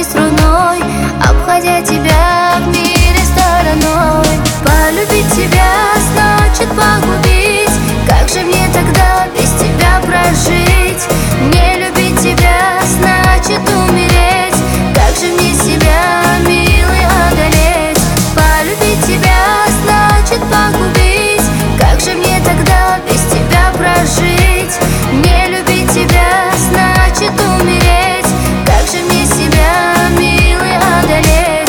пальцами струной, обходя тебя в мире стороной. Полюбить тебя значит погубить. Как же мне тогда без тебя прожить? Не любить тебя значит умереть. Как же мне себя, милый, одолеть? Полюбить тебя значит погубить. Как же мне тогда без тебя прожить? Не любить тебя значит умереть. Как же мне себя, милый, одолеть?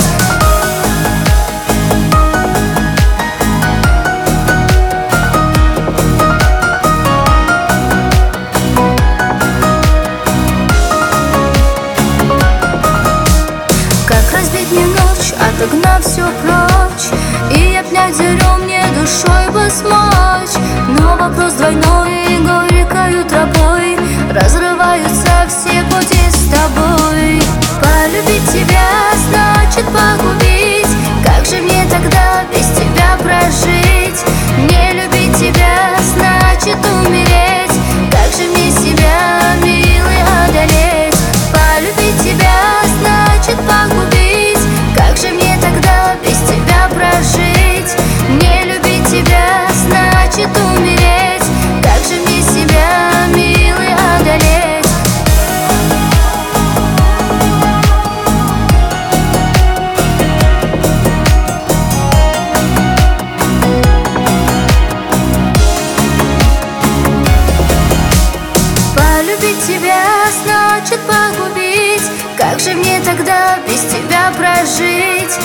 Как разбить мне ночь, отогнав все прочь, и обнять зарю мне душой бы смочь. Но вопрос двойной и горькою тропой разрываются все пути с тобой. Полюбить тебя значит погубить. Как же мне тогда без тебя прожить? Не любить тебя значит умереть. Как же мне себя, милый, одолеть? Полюбить тебя значит погубить. Как же мне тогда без тебя прожить? Не любить тебя значит умереть. Как же мне себя, милый, одолеть? Полюбить тебя значит погубить. Как же мне тогда без тебя прожить?